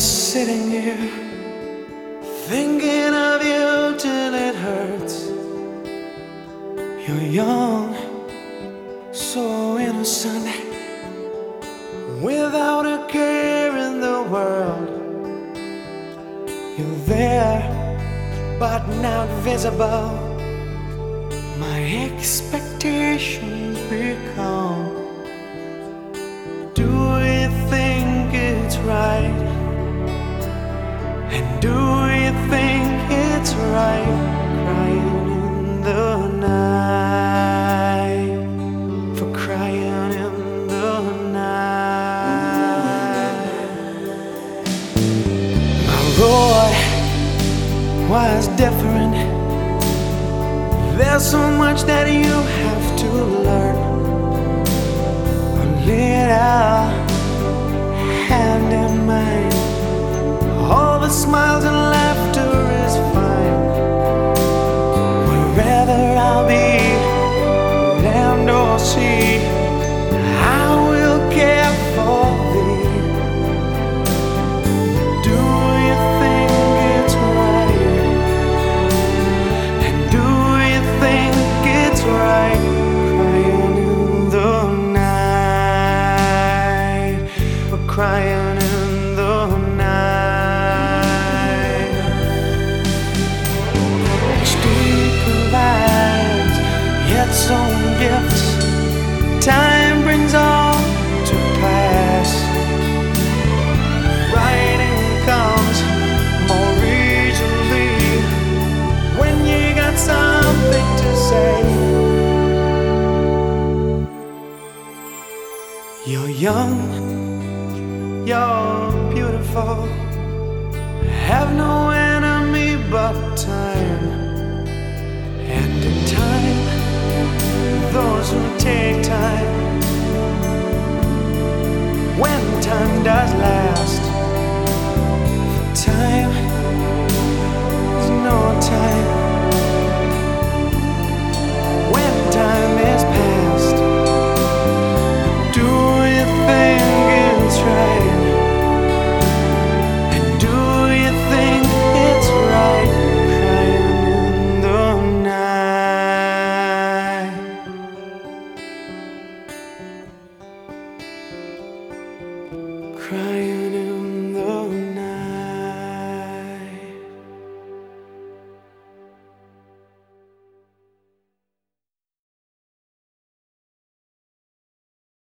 sitting here thinking of you till it hurts. You're young, so innocent, without a care in the world. You're there, but not visible. My expectations become, do you think it's right? And do you think it's right? Crying in the night, for crying in the night. My road was different. There's so much that you have to learn. A little hand in mine, all the smiles and laughter is fine. Wherever I'll be, land or sea, I will care for thee. Do you think it's right? And do you think it's right? Crying in the night, we're crying in the night. Its own gifts, time brings all to pass. Writing comes more easily when you got something to say. You're young, you're beautiful, have no enemy but time. And in time, those who take time, when time does last,